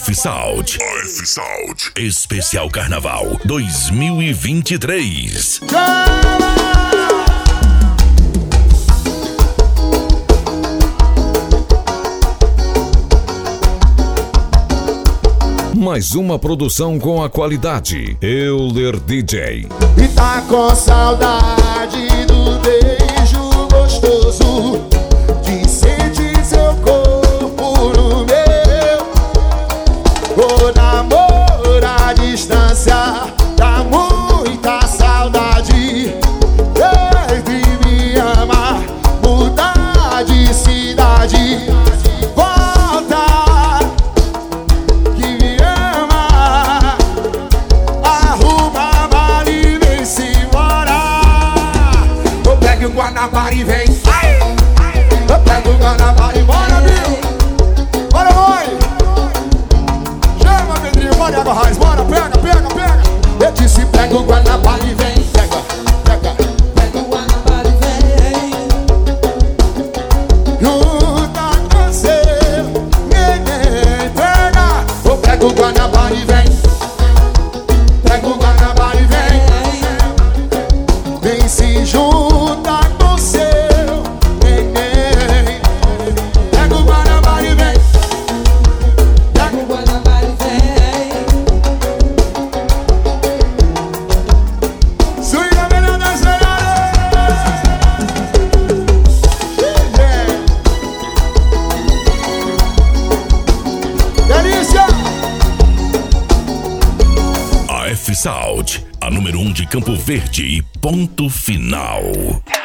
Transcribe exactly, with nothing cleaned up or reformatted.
F-Salt. A F-Salt. Especial Carnaval dois mil e vinte e três. Mais uma produção com a qualidade Euler D J. E tá com saudade do beijo gostoso, de sentir seu corpo no meu. Por amor à distância, dá muita saudade. Desde me amar, mudar de cidade. Guanabara e vem, eu pego o Guanabara e bora, meu. Bora, mãe. Chama, Pedrinho, bora, água raiz, bora, pega, pega, pega. Eu disse pega o Guanabara e vem, pega, pega, pega o Guanabara e vem. Junta com seu neném, pega. Eu pego o Guanabara e vem, pega o Guanabara e vem. Vem se junta. A F-Salt, a número um de Campo Verde e ponto final.